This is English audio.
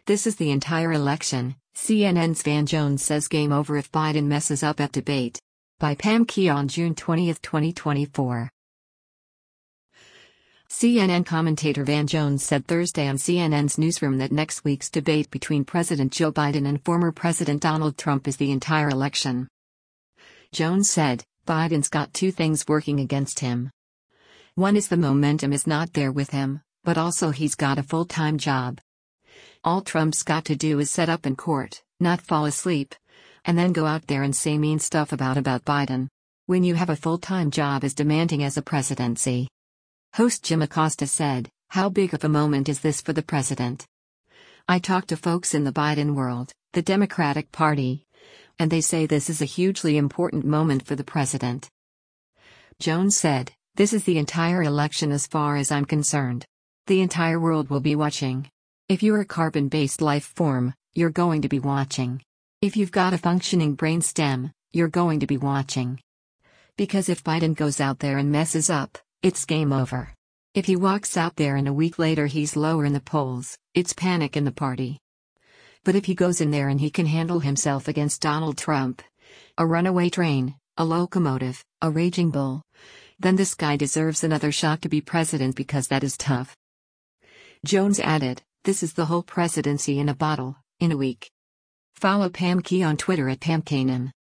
This is the entire election, CNN's Van Jones says game over if Biden messes up at debate. By Pam Key on June 20, 2024. CNN commentator Van Jones said Thursday on CNN's newsroom that next week's debate between President Joe Biden and former President Donald Trump is the entire election. Jones said, Biden's got two things working against him. One is the momentum is not there with him, but also he's got a full-time job. All Trump's got to do is set up in court, not fall asleep, and then go out there and say mean stuff about Biden. When you have a full-time job as demanding as a presidency. Host Jim Acosta said, how big of a moment is this for the president? I talk to folks in the Biden world, the Democratic Party, and they say this is a hugely important moment for the president. Jones said, this is the entire election as far as I'm concerned. The entire world will be watching. If you're a carbon-based life form, you're going to be watching. If you've got a functioning brainstem, you're going to be watching. Because if Biden goes out there and messes up, it's game over. If he walks out there and a week later he's lower in the polls, it's panic in the party. But if he goes in there and he can handle himself against Donald Trump, a runaway train, a locomotive, a raging bull, then this guy deserves another shot to be president because that is tough. Jones added, this is the whole presidency in a bottle, in a week. Follow Pam Key on Twitter at PamKanan.